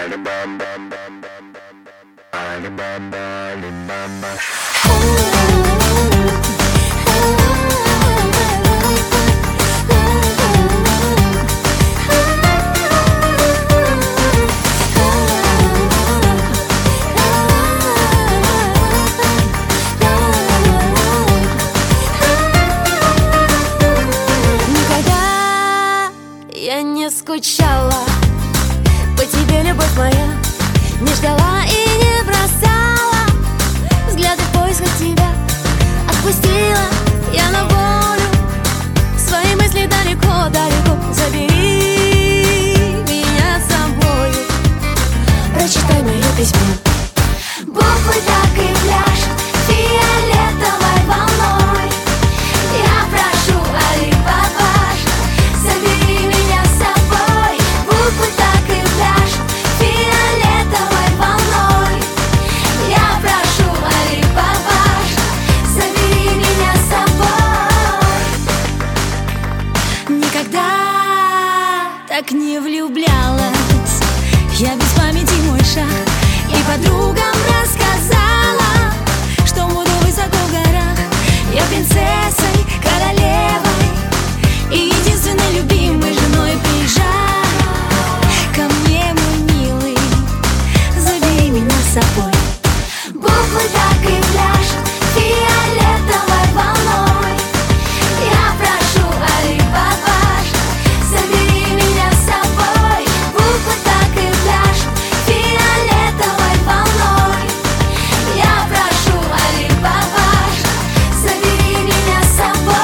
Я не скучала по тебе, любовь моя, не ждала и не бросала взгляды в поисках тебя. Отпустила я на волю свои мысли далеко-далеко. Забери меня с собой, прочитай мое письмо. Буквы так и пляшут фиолетовой волной. Я прошу, Али-Бабаш, забери меня с собой. Буквы так и пляшут фиолетовой волной. Я прошу, Али-Бабаш, забери меня с собой. Никогда так не влюблялась я без памяти мой шаг. И подругам рассказала, что буду высоко в горах. Я принцессой, королевой и единственной любимой женой. Приезжай ко мне, мой милый, забери меня с собой. Буквы так и пляшут фиолетовой волной. Я прошу, Али-Бабаш, забери меня с собой. Буквы так и пляшут фиолетовой волной. Я прошу, Али-Бабаш, забери меня с собой.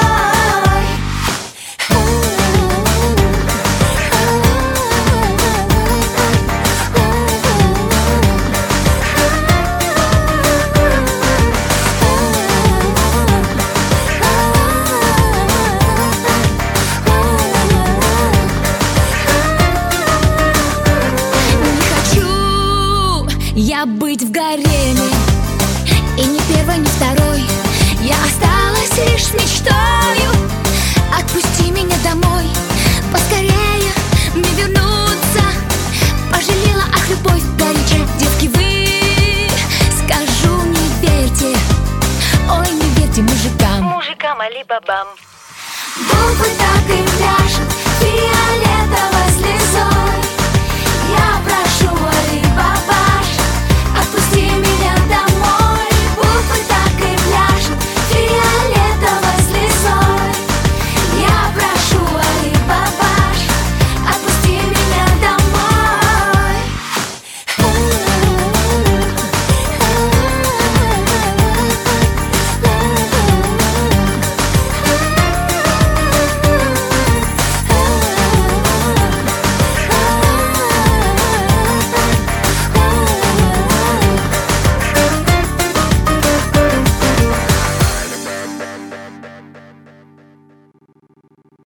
Не хочу я быть в гареме, и ни первой, ни второй. Я осталась лишь с мечтою. Отпусти меня домой, поскорее мне вернуться. Пожалела, ах, любовь горяча. Девки, вы, скажу, не верьте. Ой, не верьте мужикам, Али-Бабам. буквы так и